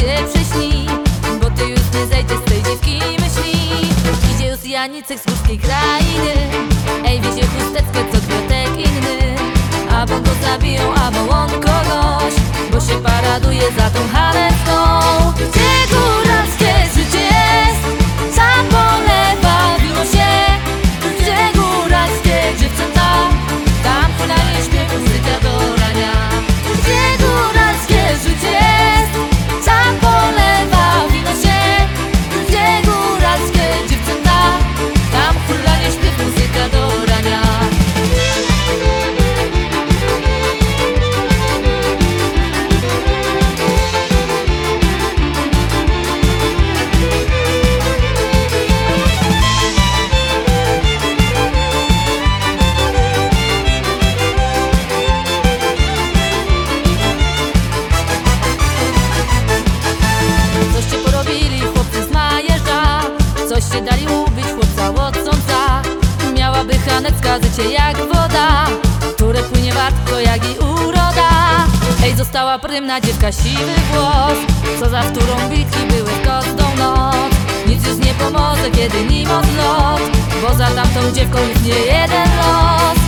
się przyśni, bo ty już nie zejdziesz z tej dziewki myśli. Idzie już Janicek z górskiej krainy, ej, wiezie chusteczkę co kwiatek inny. Albo go zabiją, albo on kogoś, bo się paraduje za tą Hanecką. Gdzie góralskie życie jest, sam polewa wino się. Gdzie góralskie dziewczęta, tam hulanie śpiew, muzyka do rania. Gdzie góralskie życie jest, sam polewa wino się. Gdzie góralskie dziewczęta, tam hulanie śpiew, muzyka do rania. Coście porobili chłopcy z Majerza, coście dali ubić chłopca łocąca. Miałaby Hanecka życie jak woda, które płynie wartko jak i uroda. Ej, została prymna dziewka, siwy włos, co za wtórą bitki były w kostą noc. Nic już nie pomoże, kiedy nim odlot, bo za tamtą dziewką już nie jeden los.